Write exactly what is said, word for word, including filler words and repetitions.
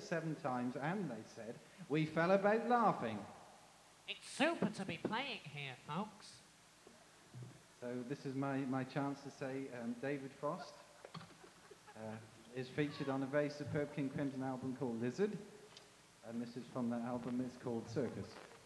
seven times, and they said, we fell about laughing. It's super to be playing here, folks. So this is my, my chance to say um, David Frost uh, is featured on a very superb King Crimson album called Lizard, and this is from that album, it's called Circus.